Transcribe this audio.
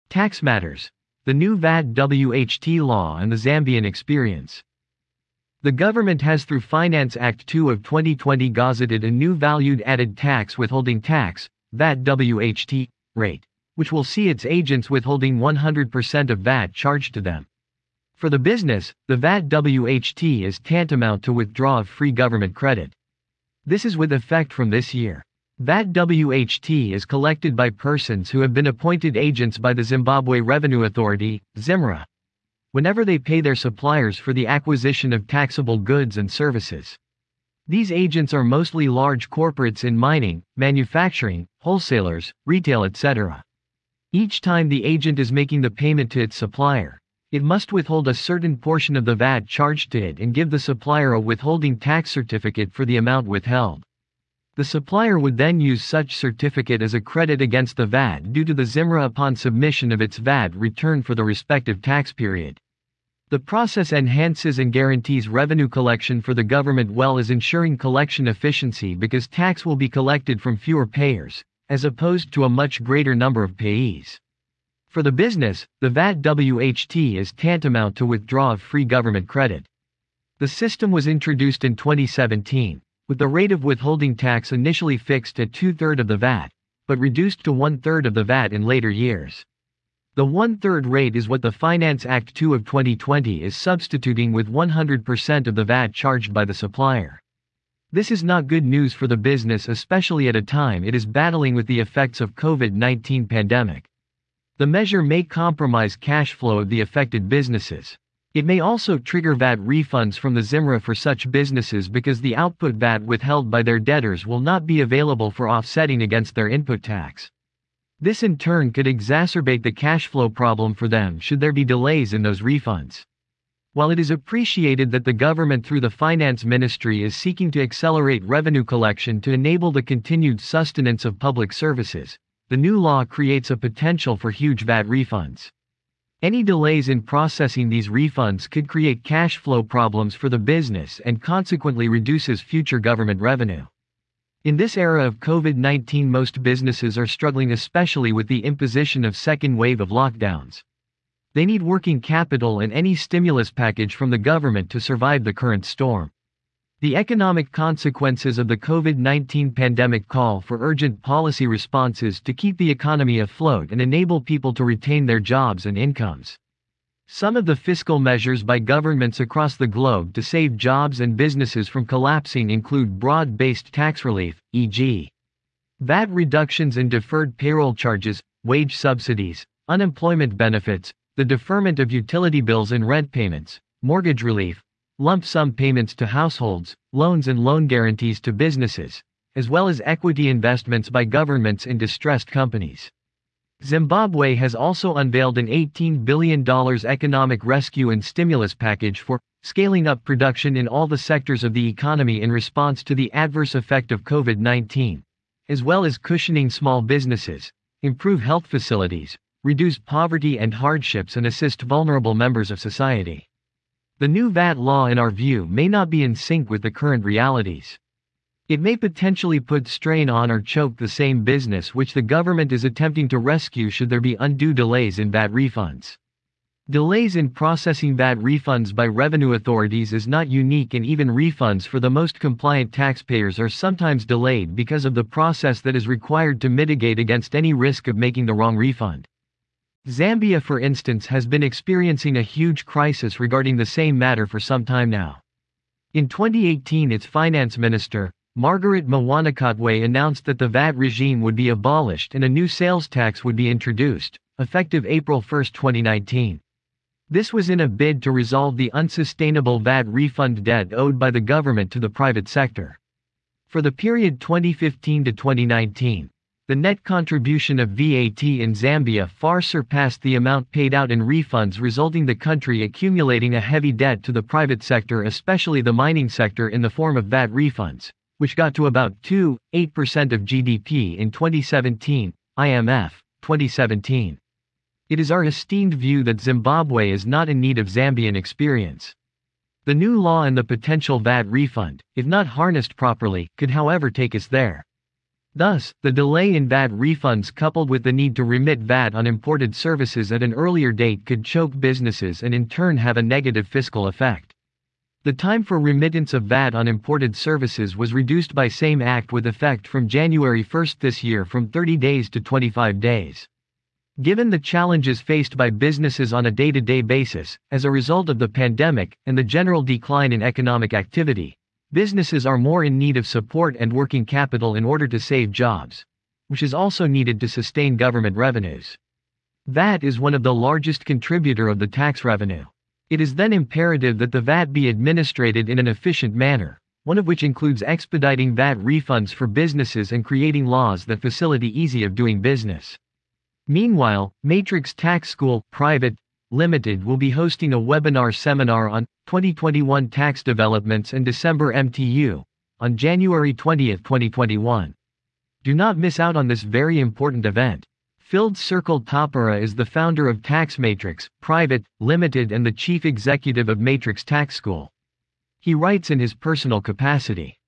Tax matters. The new VAT-WHT law and the Zambian experience. The government has through Finance Act 2 of 2020 gazetted a new valued added tax withholding tax, VAT-WHT, rate, which will see its agents withholding 100% of VAT charged to them. For the business, the VAT-WHT is tantamount to withdrawal of free government credit. This is with effect from this year. VAT-WHT is collected by persons who have been appointed agents by the Zimbabwe Revenue Authority, ZIMRA, whenever they pay their suppliers for the acquisition of taxable goods and services. These agents are mostly large corporates in mining, manufacturing, wholesalers, retail, etc. Each time the agent is making the payment to its supplier, it must withhold a certain portion of the VAT charged to it and give the supplier a withholding tax certificate for the amount withheld. The supplier would then use such certificate as a credit against the VAT due to the ZIMRA upon submission of its VAT return for the respective tax period. The process enhances and guarantees revenue collection for the government well as ensuring collection efficiency because tax will be collected from fewer payers, as opposed to a much greater number of payees. For the business, the VAT-WHT is tantamount to withdrawal of free government credit. The system was introduced in 2017, with the rate of withholding tax initially fixed at 2/3 of the VAT, but reduced to 1/3 of the VAT in later years. The 1/3 rate is what the Finance Act 2 of 2020 is substituting with 100% of the VAT charged by the supplier. This is not good news for the business, especially at a time it is battling with the effects of COVID-19 pandemic. The measure may compromise cash flow of the affected businesses. It may also trigger VAT refunds from the ZIMRA for such businesses because the output VAT withheld by their debtors will not be available for offsetting against their input tax. This in turn could exacerbate the cash flow problem for them should there be delays in those refunds. While it is appreciated that the government through the Finance Ministry is seeking to accelerate revenue collection to enable the continued sustenance of public services, the new law creates a potential for huge VAT refunds. Any delays in processing these refunds could create cash flow problems for the business and consequently reduces future government revenue. In this era of COVID-19, most businesses are struggling especially with the imposition of second wave of lockdowns. They need working capital and any stimulus package from the government to survive the current storm. The economic consequences of the COVID-19 pandemic call for urgent policy responses to keep the economy afloat and enable people to retain their jobs and incomes. Some of the fiscal measures by governments across the globe to save jobs and businesses from collapsing include broad-based tax relief, e.g., VAT reductions in deferred payroll charges, wage subsidies, unemployment benefits, the deferment of utility bills and rent payments, mortgage relief, lump sum payments to households, loans and loan guarantees to businesses, as well as equity investments by governments in distressed companies. Zimbabwe has also unveiled an $18 billion economic rescue and stimulus package for scaling up production in all the sectors of the economy in response to the adverse effect of COVID-19, as well as cushioning small businesses, improve health facilities, reduce poverty and hardships and assist vulnerable members of society. The new VAT law in our view may not be in sync with the current realities. It may potentially put strain on or choke the same business which the government is attempting to rescue should there be undue delays in VAT refunds. Delays in processing VAT refunds by revenue authorities is not unique, and even refunds for the most compliant taxpayers are sometimes delayed because of the process that is required to mitigate against any risk of making the wrong refund. Zambia, for instance, has been experiencing a huge crisis regarding the same matter for some time now. In 2018, its finance minister, Margaret Mwanakatwe, announced that the VAT regime would be abolished and a new sales tax would be introduced, effective April 1, 2019. This was in a bid to resolve the unsustainable VAT refund debt owed by the government to the private sector. For the period 2015 to 2019, the net contribution of VAT in Zambia far surpassed the amount paid out in refunds, resulting the country accumulating a heavy debt to the private sector, especially the mining sector, in the form of VAT refunds, which got to about 2.8% of GDP in 2017, IMF, 2017. It is our esteemed view that Zimbabwe is not in need of Zambian experience. The new law and the potential VAT refund, if not harnessed properly, could however take us there. Thus, the delay in VAT refunds coupled with the need to remit VAT on imported services at an earlier date could choke businesses and in turn have a negative fiscal effect. The time for remittance of VAT on imported services was reduced by same act with effect from January 1 this year from 30 days to 25 days. Given the challenges faced by businesses on a day-to-day basis, as a result of the pandemic and the general decline in economic activity, businesses are more in need of support and working capital in order to save jobs, which is also needed to sustain government revenues. VAT is one of the largest contributor of the tax revenue. It is then imperative that the VAT be administrated in an efficient manner, one of which includes expediting VAT refunds for businesses and creating laws that facilitate ease of doing business. Meanwhile, Matrix Tax School, Private, Limited will be hosting a webinar seminar on 2021 tax developments and December MTU on January 20, 2021. Do not miss out on this very important event. Phil Circle Tapara is the founder of Tax Matrix, Private, Limited and the chief executive of Matrix Tax School. He writes in his personal capacity.